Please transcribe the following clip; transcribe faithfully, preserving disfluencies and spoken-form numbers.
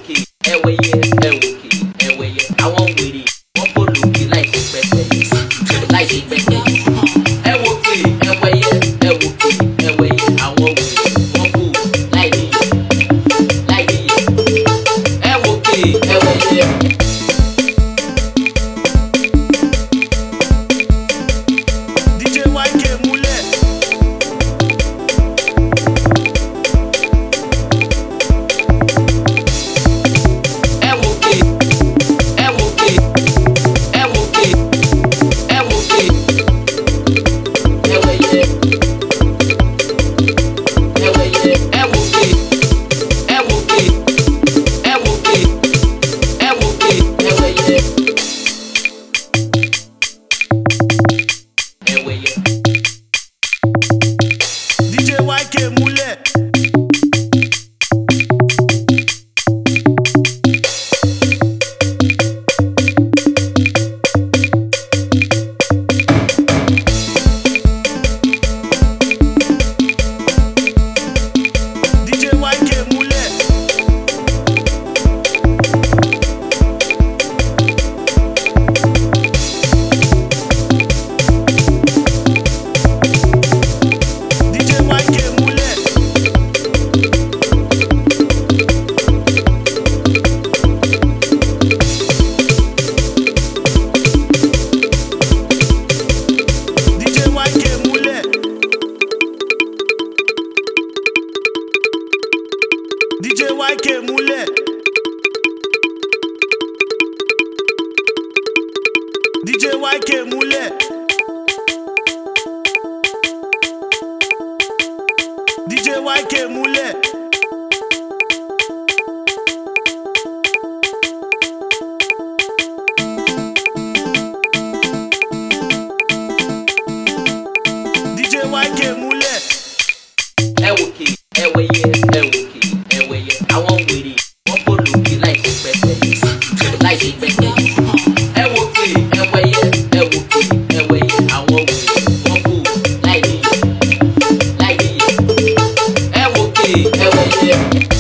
wòkè ẹwẹyẹ ẹ wòkè ẹwẹyẹ àwọn wèrè wọn kò lòkè láì ṣe pẹpẹ láì ṣe pẹpẹ ẹ wòkè ẹwẹyẹ ẹ wòkè ẹwẹyẹ àwọn wèrè wọn kò láì níyẹ láì níyẹ ẹ wòkè ẹwẹyẹ. D J Y K múlẹ̀. D J Y K múlẹ̀. D J Y K múlẹ̀. D J Y K múlẹ̀. Ẹ wòkè ẹwẹyẹ ẹ wòkè ẹwẹyẹ àwọn wèrè wọn kò lòkè láì ṣe pẹpẹ láì ṣe pẹpẹ ẹ wòkè ẹwẹyẹ ẹ wòkè ẹwẹyẹ àwọn wèrè wọn kò láì níyẹ láì níyẹ ẹ wòkè ẹwẹyẹ.